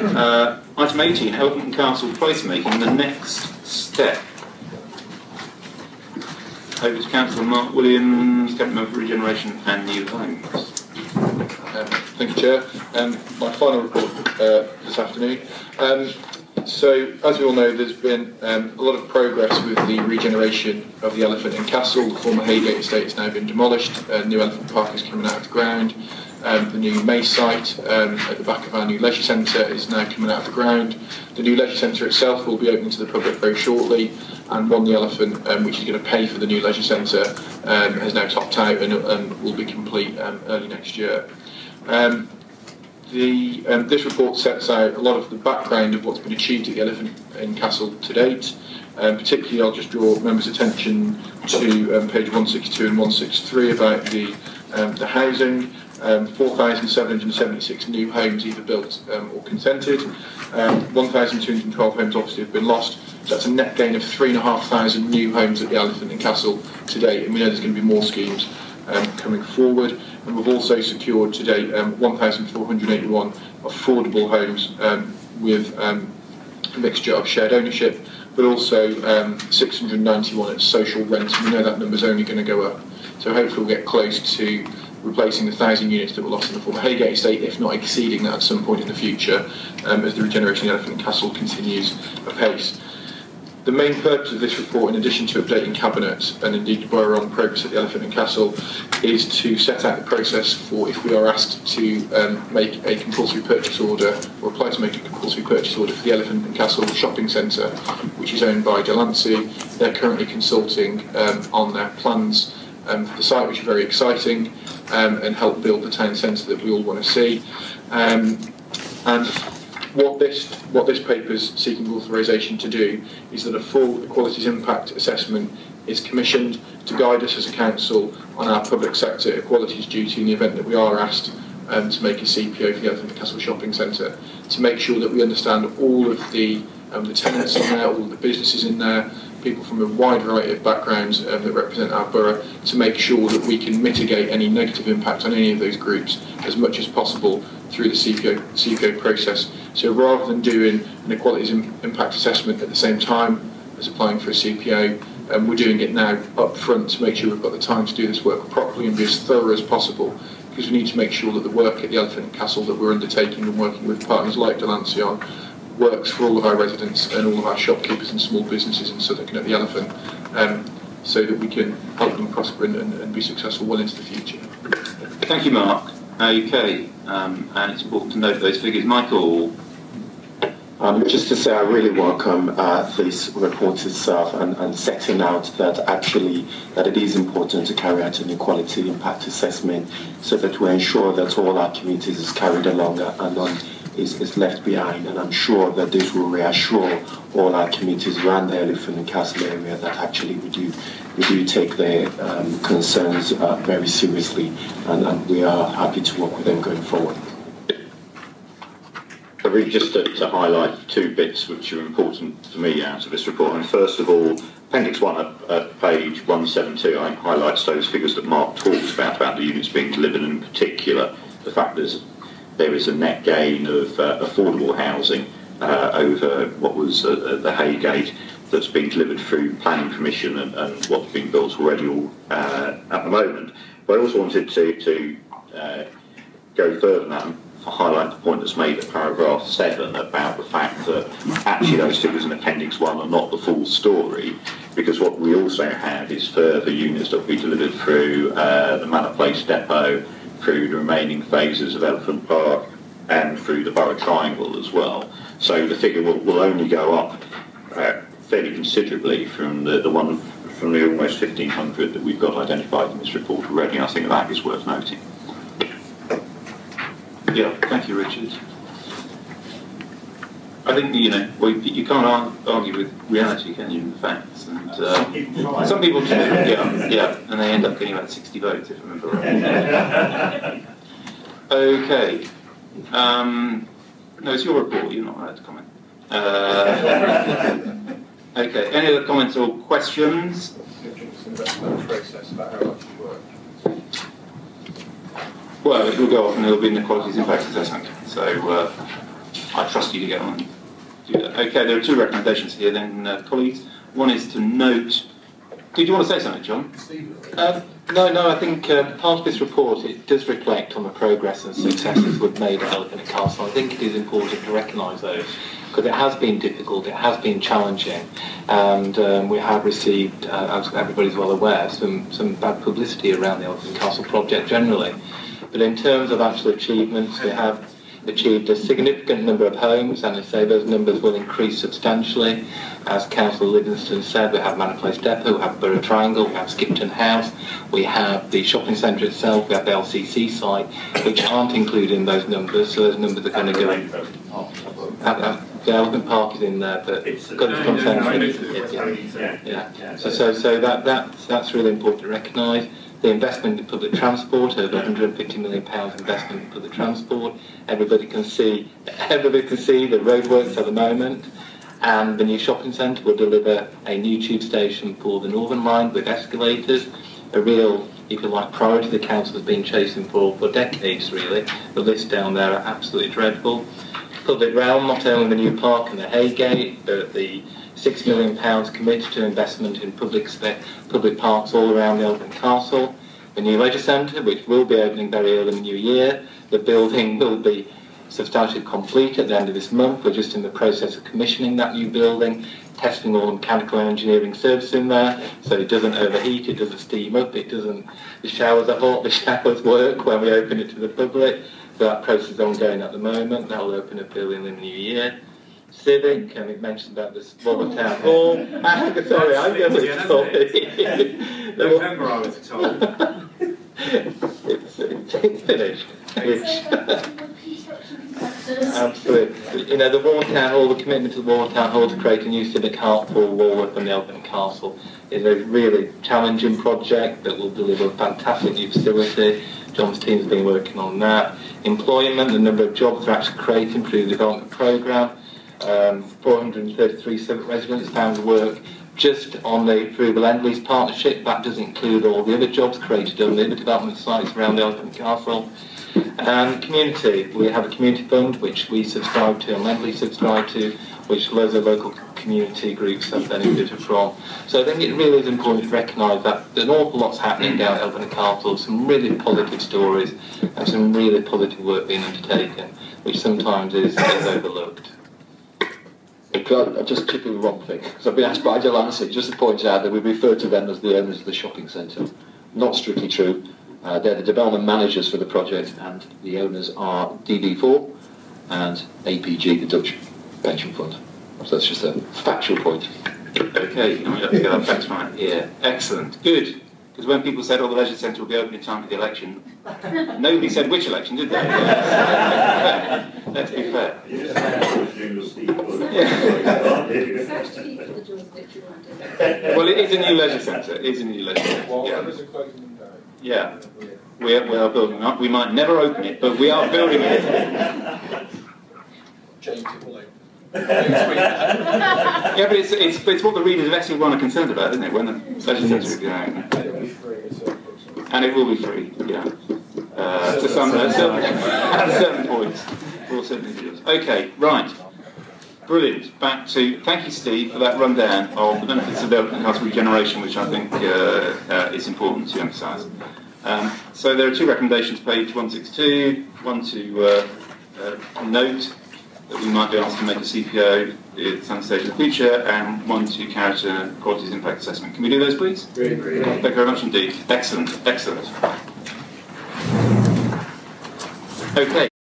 Item 18, Elephant and Castle placemaking, the next step. Over to Councillor Mark Williams, Cabinet Member for Regeneration and New Homes. Thank you, Chair. My final report this afternoon. So, as we all know, there's been a lot of progress with the regeneration of the Elephant and Castle. The former Haygate estate has now been demolished. New Elephant Park is coming out of the ground. The new Maze site at the back of our new leisure centre is now coming out of the ground. The new leisure centre itself will be opening to the public very shortly, and One the Elephant, which is going to pay for the new leisure centre, has now topped out and will be complete early next year. This report sets out a lot of the background of what's been achieved at the Elephant and Castle to date. Particularly, I'll just draw members' attention to page 162 and 163 about the housing. 4,776 new homes either built or consented. 1,212 homes obviously have been lost. So that's a net gain of 3,500 new homes at the Elephant and Castle to date, and we know there's going to be more schemes coming forward. And we've also secured to date 1,481 affordable homes with a mixture of shared ownership, but also 691 at social rent. And we know that number's only going to go up. So hopefully we'll get close to replacing the 1,000 units that were lost in the former Haygate estate, if not exceeding that at some point in the future, as the regeneration of the Elephant and Castle continues apace. The main purpose of this report, in addition to updating Cabinet and indeed the Borough on progress at the Elephant and Castle, is to set out the process for if we are asked to make a compulsory purchase order or apply to make a compulsory purchase order for the Elephant and Castle shopping centre, which is owned by Delancey. They're currently consulting on their plans for the site, which are very exciting, and help build the town centre that we all want to see. And what this paper is seeking authorisation to do is that a full equalities impact assessment is commissioned to guide us as a council on our public sector equalities duty in the event that we are asked to make a CPO for the Elephant and Castle shopping centre, to make sure that we understand all of the tenants in there, all of the businesses in there, people from a wide variety of backgrounds that represent our borough, to make sure that we can mitigate any negative impact on any of those groups as much as possible through the CPO process. So rather than doing an equalities impact assessment at the same time as applying for a CPO, we're doing it now up front to make sure we've got the time to do this work properly and be as thorough as possible, because we need to make sure that the work at the Elephant and Castle that we're undertaking and working with partners like Delancey on works for all of our residents and all of our shopkeepers and small businesses in Southwark and at the Elephant, so that we can help them prosper and be successful well into the future. Thank you, Mark. Okay, and it's important to note those figures. Michael? Just to say, I really welcome this report itself and setting out that it is important to carry out an equality impact assessment so that we ensure that all our communities is carried along and is left behind. And I'm sure that this will reassure all our communities around the Elephant and Castle area that actually we do take their concerns very seriously, and we are happy to work with them going forward. Really, just to highlight two bits which are important for me out of this report. And first of all, Appendix 1 at page 172, I highlights those figures that Mark talked about the units being delivered, and in particular the fact that there is a net gain of affordable housing over what was the Haygate that's been delivered through planning permission and what's been built already at the moment. But I also wanted to go further than that and highlight the point that's made at paragraph 7 about the fact that actually those figures in Appendix 1 are not the full story, because what we also have is further units that will be delivered through the Manor Place depot, through the remaining phases of Elephant Park, and through the Borough Triangle as well. So the figure will only go up fairly considerably from the one from the almost 1,500 that we've got identified in this report already. I think that is worth noting. Yeah, thank you, Richard. I think, you can't argue with reality, can you, the facts? And some people do, yeah, and they end up getting about 60 votes, if I remember right. Okay. No, it's your report, you're not allowed to comment. Okay, any other comments or questions? Well, it will go off and it'll be an equalities impact assessment. So I trust you to get on and do that. Okay, there are two recommendations here then, colleagues. One is to note... Did you want to say something, John? No, I think part of this report, it does reflect on the progress and successes we've made at Elephant and Castle. I think it is important to recognise those, because it has been difficult, it has been challenging, and we have received, as everybody's well aware, some bad publicity around the Elephant and Castle project generally. But in terms of actual achievements, we have achieved a significant number of homes, and I say those numbers will increase substantially. As Councillor Livingston said, we have Manor Place Depot, we have Borough Triangle, we have Skipton House, we have the shopping centre itself, we have the LCC site, which aren't included in those numbers, so those numbers are going to go... The Elephant Park is in there, but it's got its concentric. Yeah. So that's really important to recognise. The investment in public transport, over £150 million investment in public transport. Everybody can see the roadworks at the moment, and the new shopping centre will deliver a new tube station for the Northern Line with escalators. A real, if you like, priority the council has been chasing for decades, really. The lists down there are absolutely dreadful. Public realm, not only the new park and the Haygate, but the £6 million committed to investment in public parks all around the Elephant Castle. The new leisure centre, which will be opening very early in the new year. The building will be substantially complete at the end of this month. We're just in the process of commissioning that new building, testing all the mechanical and engineering services in there, so it doesn't overheat, it doesn't steam up, the showers are hot, the showers work when we open it to the public. So that process is ongoing at the moment. That will open up early in the new year. Civic, and we've mentioned about this Walworth Town Hall. Sorry, I'm going to talk. November, I was told. It's finished. Absolutely. You know, the Walworth Town Hall, the commitment to the Walworth Town Hall to create a new civic heart for Walworth and the Elephant Castle is a really challenging project that will deliver a fantastic new facility. John's team's been working on that. Employment, the number of jobs they're actually creating through the development programme. 433 civic residents found work just on the through the Lend Lease partnership. That does include all the other jobs created on the other development sites around the Elephant Castle. And community, we have a community fund which we subscribe to and Lend Lease subscribe to, which loads of local community groups have benefited from. So I think it really is important to recognise that an awful lot's happening down at Elephant Castle, some really positive stories and some really positive work being undertaken, which sometimes is overlooked. I'll just chip in one thing, because I've been asked by Jill Ansett just to point out that we refer to them as the owners of the shopping centre. Not strictly true. They're the development managers for the project, and the owners are DB4 and APG, the Dutch pension fund. So that's just a factual point. Okay, and we have to get that facts right here. Excellent, good. Because when people said, oh, the leisure centre will be open in time for the election, nobody said which election, did they? Let's be fair. Well, it is a new leisure centre. It is a new leisure centre. Yeah. We are building it up. We might never open it, but we are building it. Yeah, but it's what the readers of SE1 are concerned about, isn't it? When the leisure centre is going out. And it will be free, yeah. To some, at certain points. We'll certainly do it. Okay, right. Brilliant. Back to, thank you, Steve, for that rundown of the benefits of Elephant Castle regeneration, which I think is important to emphasise. So there are two recommendations, page 162. One to note that we might be asked to make a CPO at some stage in the future, and one to carry out a qualities impact assessment. Can we do those, please? Thank you very much indeed. Excellent, excellent. Okay.